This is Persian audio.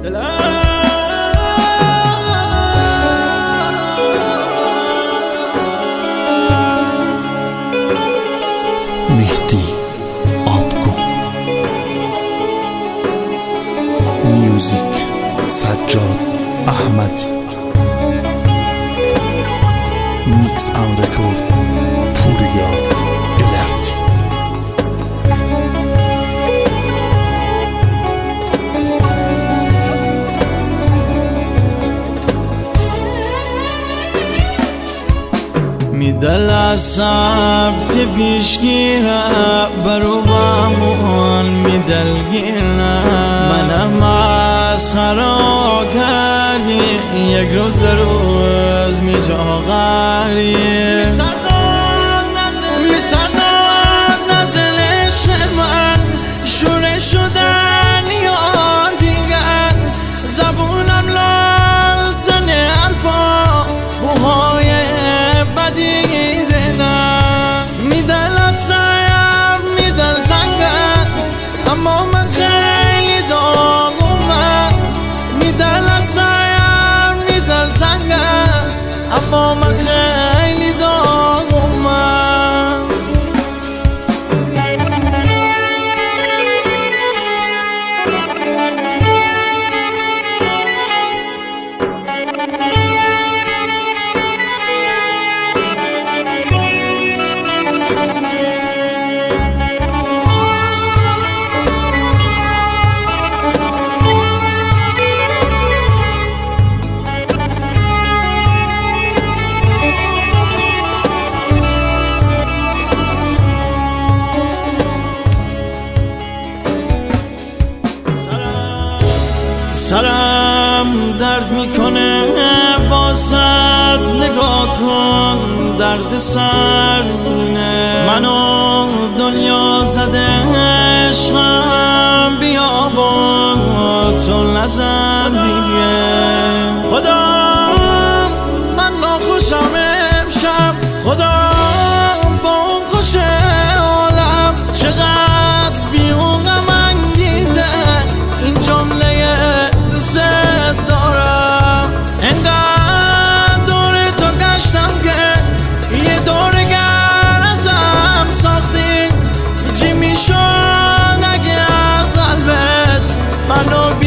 مهدی آبگون. میوزیک سجاد احمدی. میکس اند رکورد پوریا الردی. میدل عصب تبیشگیره برو بامون میدل گیره منم مسخرا کردی یک روز میجا غری میسرداد نزل عشق من شوره شدن یار دیگر زبونم لال زنه حرفا بوهای بدی دینم میدل عصب میدل زنگم اما من خیلی داغمم میدل عصب میدل زنگم اما من خیلی داغمم سرم درد میکنه واسد نگاه کن درد سر اینه منو دنیا زده عشقم بیا با تو نزن دیگه خدا من ناخوشم امشب خدا با اون خوش عالم چقدر بیونم انگیزه این جمله دوست دارم انقدر دور تو گشتم که یه دورگر ازم ساختی چی میشد اگه از قلبت منو